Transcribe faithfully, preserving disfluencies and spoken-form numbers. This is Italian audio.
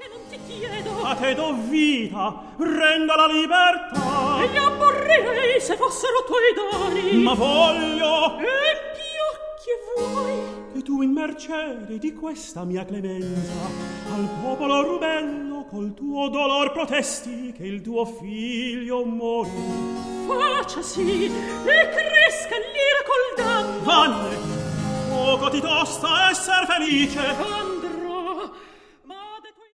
non ti chiedo. A te do vita, rendo la libertà. E li aborrerei se fossero tuoi doni. Ma voglio... E più che vuoi? Che tu in mercede di questa mia clemenza al popolo rubello col tuo dolor protesti che il tuo figlio morì. Faccia sì e cresca l'ira col danno. Vanne, poco ti tosta esser felice. Vanne